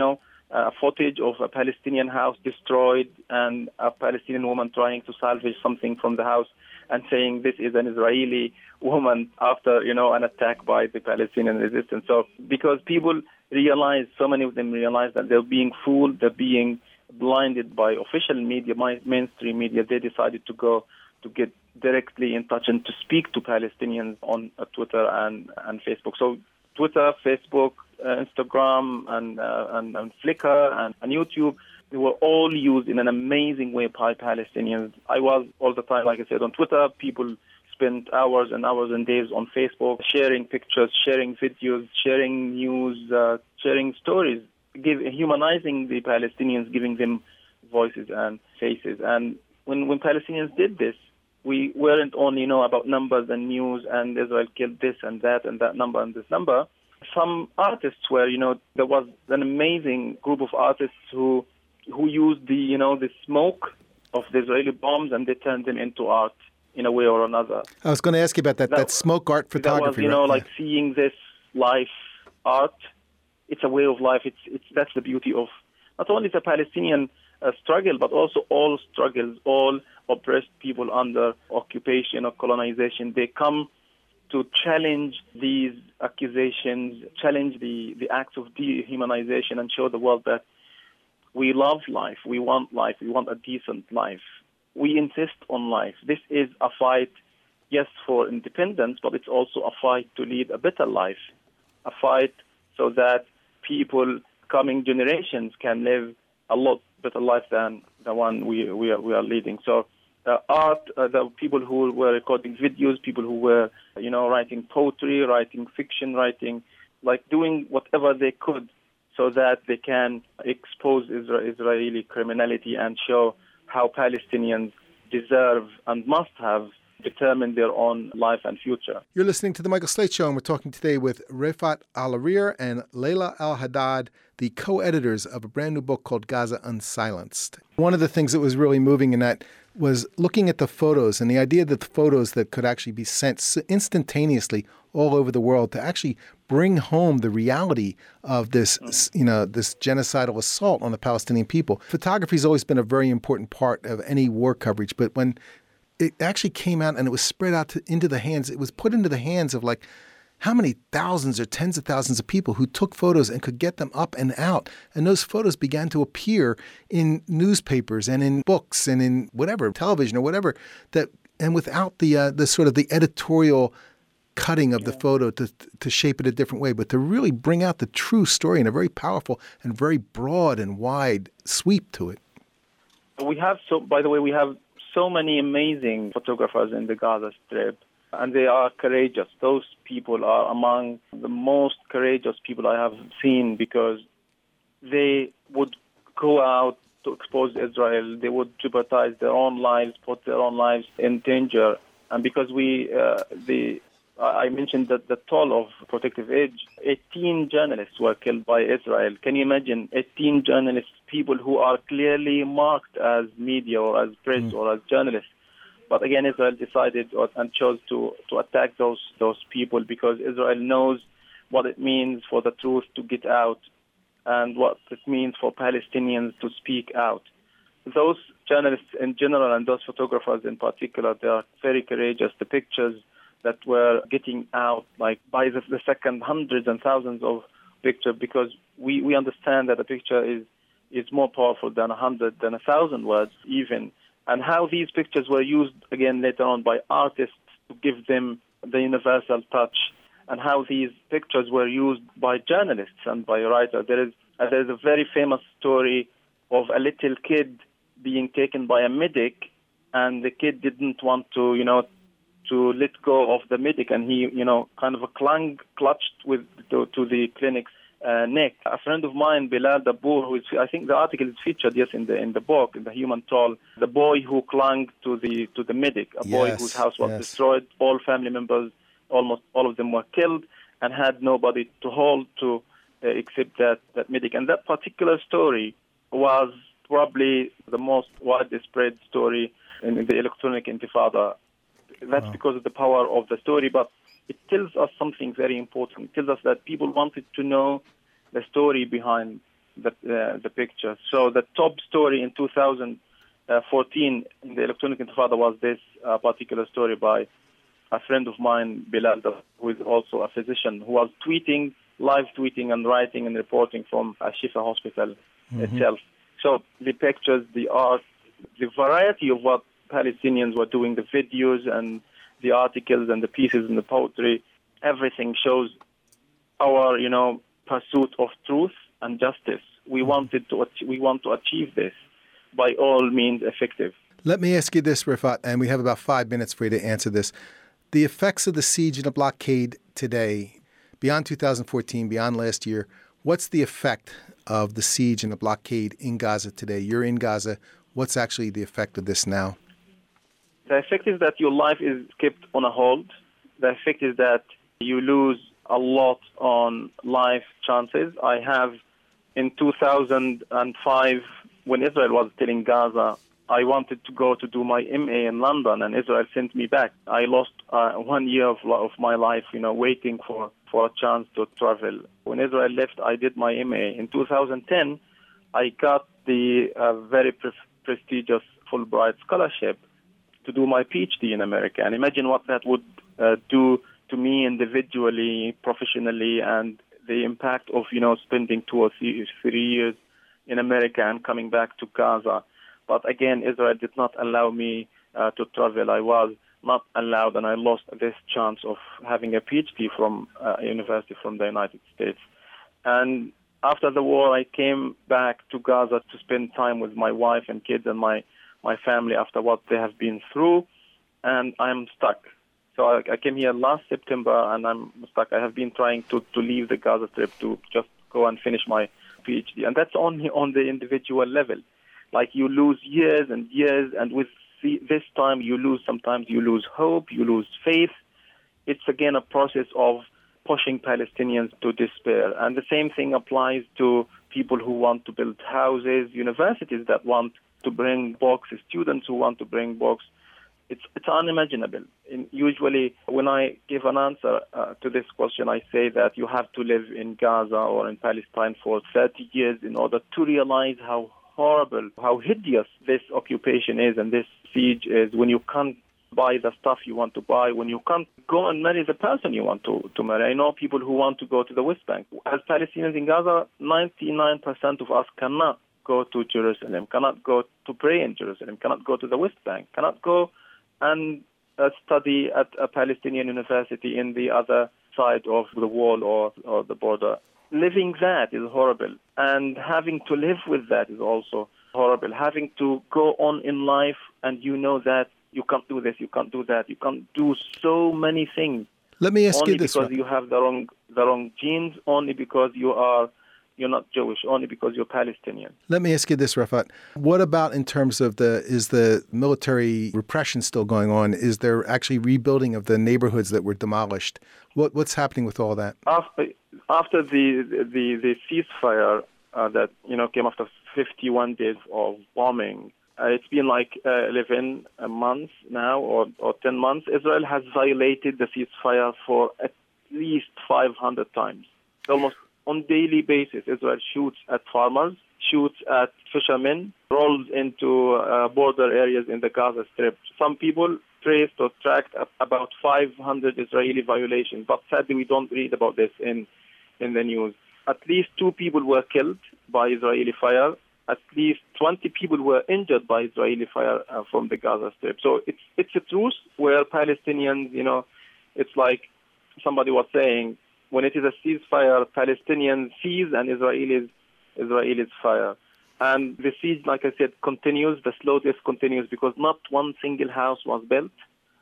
footage of a Palestinian house destroyed and a Palestinian woman trying to salvage something from the house and saying this is an Israeli woman after, an attack by the Palestinian resistance. So because people realize, so many of them realize that they're being fooled, they're being blinded by official media, mainstream media, they decided to go to get directly in touch and to speak to Palestinians on Twitter and Facebook. So Twitter, Facebook, Instagram, and Flickr and YouTube, they were all used in an amazing way by Palestinians. I was all the time, like I said, on Twitter. People spent hours and hours and days on Facebook, sharing pictures, sharing videos, sharing news, sharing stories, humanizing the Palestinians, giving them voices and faces. And when Palestinians did this, we weren't only about numbers and news and Israel killed this and that number and this number. Some artists were, there was an amazing group of artists who used the smoke of the Israeli bombs and they turned them into art in a way or another. I was going to ask you about that smoke art photography. That was, like seeing this life art. It's a way of life. That's the beauty of not only the Palestinian struggle, but also all struggles, all oppressed people under occupation or colonization. They come to challenge these accusations, challenge the acts of dehumanization and show the world that we love life, we want a decent life. We insist on life. This is a fight, yes, for independence, but it's also a fight to lead a better life, a fight so that people, coming generations, can live a lot better life than the one we are leading. So art, the people who were recording videos, people who were, writing poetry, writing fiction, doing whatever they could so that they can expose Israeli criminality and show how Palestinians deserve and must have determine their own life and future. You're listening to The Michael Slate Show, and we're talking today with Refaat Al-Arir and Layla Al-Haddad, the co-editors of a brand new book called Gaza Unsilenced. One of the things that was really moving in that was looking at the photos and the idea that the photos that could actually be sent instantaneously all over the world to actually bring home the reality of this, this genocidal assault on the Palestinian people. Photography has always been a very important part of any war coverage, but when it actually came out and it was spread out into the hands, it was put into the hands of like how many thousands or tens of thousands of people who took photos and could get them up and out. And those photos began to appear in newspapers and in books and in whatever, television or whatever, and without the sort of the editorial cutting of the photo to shape it a different way, but to really bring out the true story in a very powerful and very broad and wide sweep to it. We have so many amazing photographers in the Gaza Strip, and they are courageous. Those people are among the most courageous people I have seen because they would go out to expose Israel. They would jeopardize their own lives, put their own lives in danger. And because I mentioned that the toll of Protective Edge, 18 journalists were killed by Israel. Can you imagine 18 journalists, people who are clearly marked as media or as press or as journalists? But again, Israel decided and chose to attack those people because Israel knows what it means for the truth to get out and what it means for Palestinians to speak out. Those journalists in general and those photographers in particular, they are very courageous. The pictures that were getting out, like by the second, hundreds and thousands of pictures, because we understand that a picture is more powerful than 100, than 1,000 words even, and how these pictures were used again later on by artists to give them the universal touch, and how these pictures were used by journalists and by writers. There is a very famous story of a little kid being taken by a medic, and the kid didn't want to let go of the medic, and he, kind of clutched to the clinic's neck. A friend of mine, Bilal Dabbour, I think the article is featured, in the book, in the Human Toll, the boy who clung to the medic, a boy whose house was destroyed, all family members, almost all of them were killed, and had nobody to hold to except that medic. And that particular story was probably the most widely spread story in the electronic intifada. That's because of the power of the story, but it tells us something very important. It tells us that people wanted to know the story behind the picture. So the top story in 2014 in the electronic intifada was this particular story by a friend of mine, Bilal, who is also a physician, who was live tweeting and writing and reporting from Shifa Hospital itself. So the pictures, the art, the variety of what Palestinians were doing, the videos and the articles and the pieces and the poetry, everything shows our, pursuit of truth and justice. We want to achieve this by all means effective. Let me ask you this, Refaat, and we have about 5 minutes for you to answer this. The effects of the siege and the blockade today, beyond 2014, beyond last year, what's the effect of the siege and the blockade in Gaza today? You're in Gaza. What's actually the effect of this now? The effect is that your life is kept on a hold. The effect is that you lose a lot on life chances. I have, in 2005, when Israel was still in Gaza, I wanted to go to do my MA in London, and Israel sent me back. I lost 1 year of my life, waiting for a chance to travel. When Israel left, I did my MA. In 2010, I got the very prestigious Fulbright scholarship to do my PhD in America. And imagine what that would do to me individually, professionally, and the impact of, spending 2 or 3 years in America and coming back to Gaza. But again, Israel did not allow me to travel. I was not allowed, and I lost this chance of having a PhD from a university from the United States. And after the war, I came back to Gaza to spend time with my wife and kids and my family after what they have been through, and I'm stuck. So I came here last September, and I'm stuck. I have been trying to leave the Gaza Strip to just go and finish my PhD, and that's only on the individual level. Like, you lose years and years, and with this time sometimes you lose hope, you lose faith. It's again a process of pushing Palestinians to despair. And the same thing applies to people who want to build houses, universities that want to bring books, students who want to bring books. It's unimaginable. Usually, when I give an answer to this question, I say that you have to live in Gaza or in Palestine for 30 years in order to realize how horrible, how hideous this occupation is and this siege is, when you can't buy the stuff you want to buy, when you can't go and marry the person you want to marry. I know people who want to go to the West Bank. As Palestinians in Gaza, 99% of us cannot go to Jerusalem, cannot go to pray in Jerusalem, cannot go to the West Bank, cannot go and study at a Palestinian university in the other side of the wall or the border. Living that is horrible, and having to live with that is also horrible. Having to go on in life and you know that you can't do this, you can't do that, you can't do so many things. Let me ask you this. Only because you have the wrong genes, only because you're not Jewish, only because you're Palestinian. Let me ask you this, Rafat. What about in terms of is the military repression still going on? Is there actually rebuilding of the neighborhoods that were demolished? What's happening with all that? After the ceasefire that came after 51 days of bombing, it's been like 11 months now or 10 months. Israel has violated the ceasefire for at least 500 times. Almost on daily basis, Israel shoots at farmers, shoots at fishermen, rolls into border areas in the Gaza Strip. Some people traced or tracked about 500 Israeli violations, but sadly we don't read about this in the news. At least 2 people were killed by Israeli fire. At least 20 people were injured by Israeli fire from the Gaza Strip. So it's a truce where Palestinians, it's like somebody was saying, when it is a ceasefire, Palestinians seize and Israelis fire. And the siege, like I said, continues. The slow death continues because not one single house was built.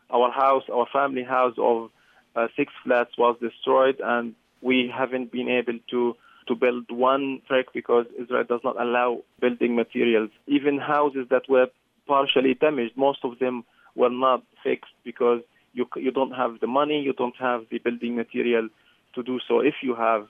Our family house of 6 flats was destroyed, and we haven't been able to build one brick because Israel does not allow building materials. Even houses that were partially damaged, most of them were not fixed because you don't have the money, you don't have the building material to do so if you have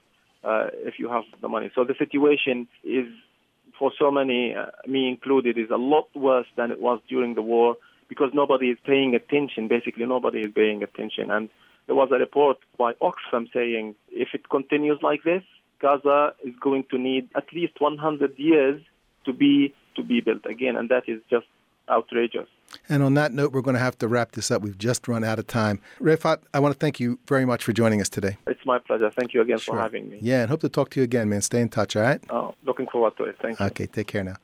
the money. So the situation is, for so many, me included, is a lot worse than it was during the war because nobody is paying attention. Basically, nobody is paying attention. And there was a report by Oxfam saying if it continues like this, Gaza is going to need at least 100 years to be built again, and that is just outrageous. And on that note, we're going to have to wrap this up. We've just run out of time. Rafat, I want to thank you very much for joining us today. It's my pleasure. Thank you again for having me. Yeah, and hope to talk to you again, man. Stay in touch, all right? Oh, looking forward to it. Thank you. Okay, take care now.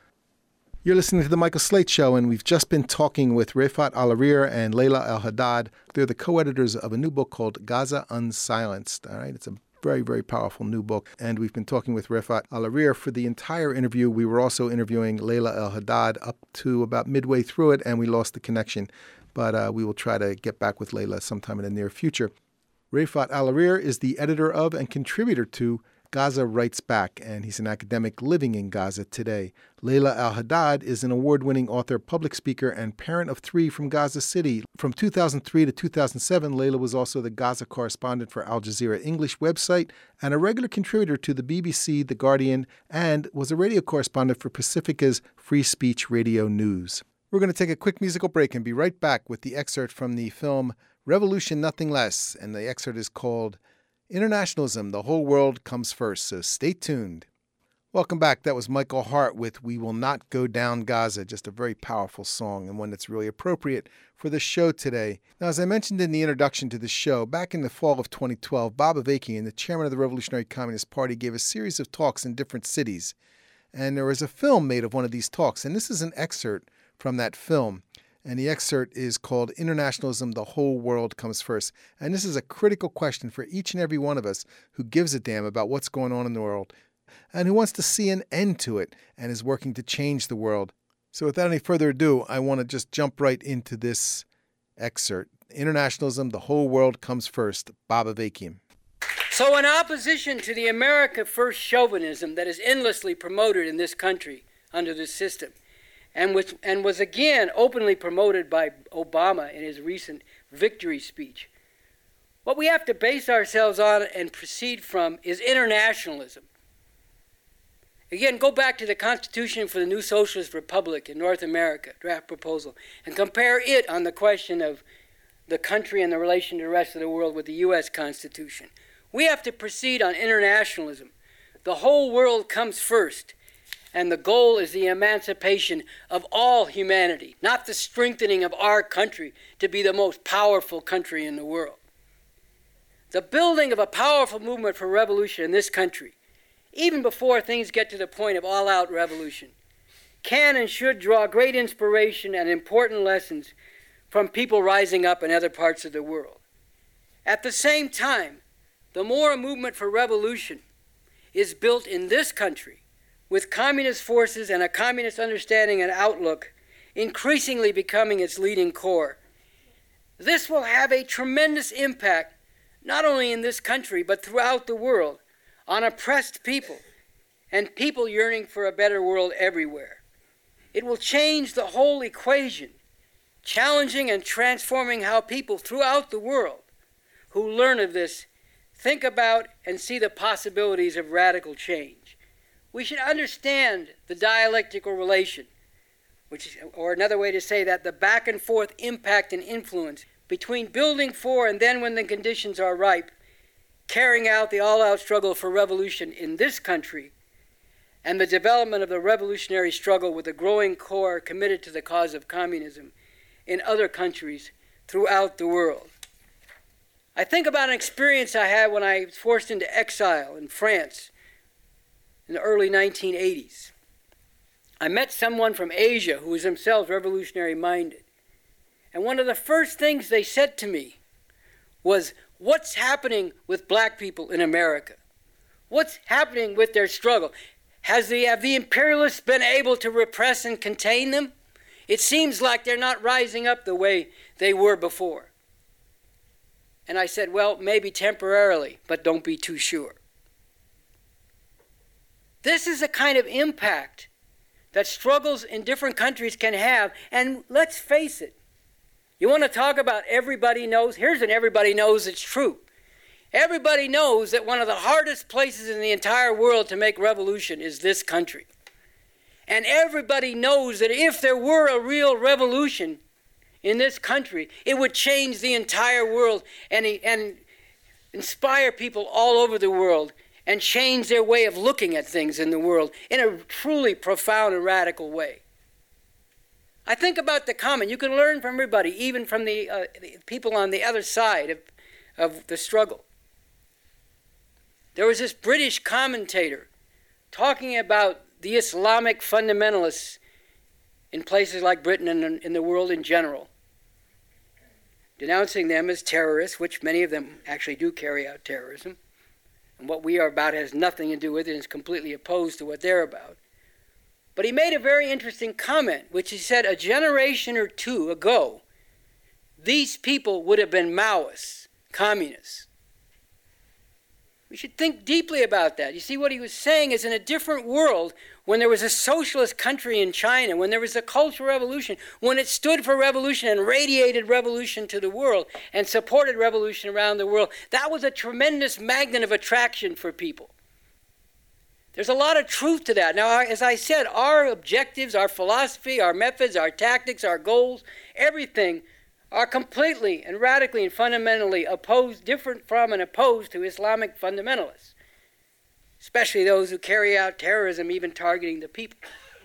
You're listening to The Michael Slate Show, and we've just been talking with Rafat Alareer and Layla El-Haddad. They're the co-editors of a new book called Gaza Unsilenced, all right? It's a very, very powerful new book. And we've been talking with Rafat Alareer for the entire interview. We were also interviewing Layla El-Haddad up to about midway through it, and we lost the connection. But we will try to get back with Layla sometime in the near future. Rafat Alareer is the editor of and contributor to Gaza Writes Back, and he's an academic living in Gaza today. Layla El-Haddad is an award-winning author, public speaker, and parent of 3 from Gaza City. From 2003 to 2007, Layla was also the Gaza correspondent for Al Jazeera English website and a regular contributor to the BBC, The Guardian, and was a radio correspondent for Pacifica's Free Speech Radio News. We're going to take a quick musical break and be right back with the excerpt from the film Revolution Nothing Less, and the excerpt is called Internationalism, the Whole World Comes First, so stay tuned. Welcome back. That was Michael Hart with We Will Not Go Down Gaza, just a very powerful song and one that's really appropriate for the show today. Now, as I mentioned in the introduction to the show, back in the fall of 2012, Bob Avakian, the chairman of the Revolutionary Communist Party, gave a series of talks in different cities. And there was a film made of one of these talks, and this is an excerpt from that film. And the excerpt is called Internationalism, the Whole World Comes First. And this is a critical question for each and every one of us who gives a damn about what's going on in the world and who wants to see an end to it and is working to change the world. So without any further ado, I want to just jump right into this excerpt. Internationalism, the Whole World Comes First, Bob Avakian. So in opposition to the America First chauvinism that is endlessly promoted in this country under this system, and was again openly promoted by Obama in his recent victory speech. What we have to base ourselves on and proceed from is internationalism. Again, go back to the Constitution for the New Socialist Republic in North America, draft proposal, and compare it on the question of the country and the relation to the rest of the world with the U.S. Constitution. We have to proceed on internationalism. The whole world comes first, and the goal is the emancipation of all humanity, not the strengthening of our country to be the most powerful country in the world. The building of a powerful movement for revolution in this country, even before things get to the point of all-out revolution, can and should draw great inspiration and important lessons from people rising up in other parts of the world. At the same time, the more a movement for revolution is built in this country, with communist forces and a communist understanding and outlook increasingly becoming its leading core, this will have a tremendous impact not only in this country but throughout the world, on oppressed people and people yearning for a better world everywhere. It will change the whole equation, challenging and transforming how people throughout the world who learn of this think about and see the possibilities of radical change. We should understand the dialectical relation, or another way to say that, the back and forth impact and influence between building for and then, when the conditions are ripe, carrying out the all-out struggle for revolution in this country, and the development of the revolutionary struggle with a growing core committed to the cause of communism in other countries throughout the world. I think about an experience I had when I was forced into exile in France in the early 1980s. I met someone from Asia who was themselves revolutionary-minded. And one of the first things they said to me was, what's happening with black people in America? What's happening with their struggle? Have the imperialists been able to repress and contain them? It seems like they're not rising up the way they were before. And I said, well, maybe temporarily, but don't be too sure. This is the kind of impact that struggles in different countries can have, and let's face it, you want to talk about everybody knows? Here's an everybody knows it's true. Everybody knows that one of the hardest places in the entire world to make revolution is this country. And everybody knows that if there were a real revolution in this country, it would change the entire world and inspire people all over the world and change their way of looking at things in the world in a truly profound and radical way. I think about the comment. You can learn from everybody, even from the people on the other side of the struggle. There was this British commentator talking about the Islamic fundamentalists in places like Britain and in the world in general, denouncing them as terrorists, which many of them actually do carry out terrorism. And what we are about has nothing to do with it and is completely opposed to what they're about. But he made a very interesting comment, which he said a generation or two ago, these people would have been Maoists, communists. We should think deeply about that. You see, what he was saying is in a different world, when there was a socialist country in China, when there was a Cultural Revolution, when it stood for revolution and radiated revolution to the world and supported revolution around the world, that was a tremendous magnet of attraction for people. There's a lot of truth to that. Now, as I said, our objectives, our philosophy, our methods, our tactics, our goals, everything are completely and radically and fundamentally different from and opposed to Islamic fundamentalists, especially those who carry out terrorism, even targeting the people.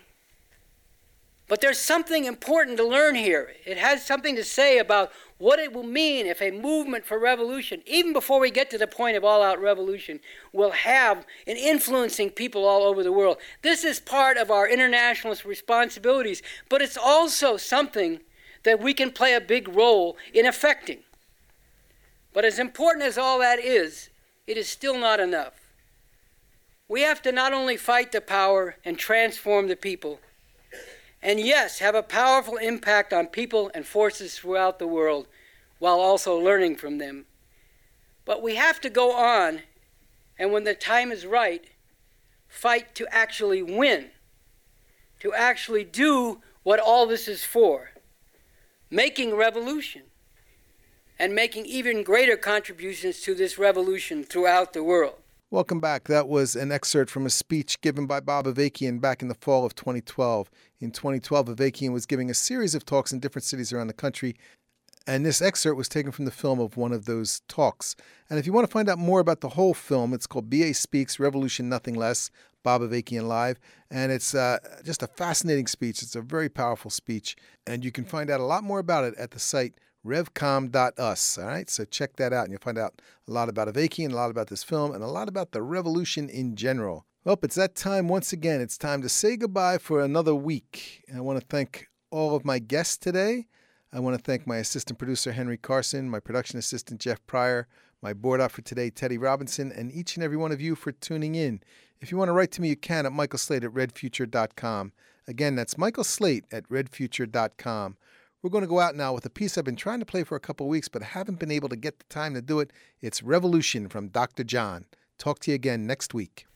But there's something important to learn here. It has something to say about what it will mean if a movement for revolution, even before we get to the point of all-out revolution, will have in influencing people all over the world. This is part of our internationalist responsibilities, but it's also something that we can play a big role in affecting. But as important as all that is, it is still not enough. We have to not only fight the power and transform the people, and yes, have a powerful impact on people and forces throughout the world while also learning from them. But we have to go on, and when the time is right, fight to actually win, to actually do what all this is for, making revolution and making even greater contributions to this revolution throughout the world. Welcome back. That was an excerpt from a speech given by Bob Avakian back in the fall of 2012. In 2012, Avakian was giving a series of talks in different cities around the country, and this excerpt was taken from the film of one of those talks. And if you want to find out more about the whole film, it's called B.A. Speaks, Revolution Nothing Less, Bob Avakian Live. And it's just a fascinating speech. It's a very powerful speech. And you can find out a lot more about it at the site revcom.us. All right, so check that out, and you'll find out a lot about Avakian, a lot about this film, and a lot about the revolution in general. Well, it's that time once again. It's time to say goodbye for another week. And I want to thank all of my guests today. I want to thank my assistant producer, Henry Carson, my production assistant, Jeff Pryor, my board op for today, Teddy Robinson, and each and every one of you for tuning in. If you want to write to me, you can at michaelslate@redfuture.com. Again, that's michaelslate@redfuture.com. We're going to go out now with a piece I've been trying to play for a couple of weeks, but haven't been able to get the time to do it. It's Revolution from Dr. John. Talk to you again next week.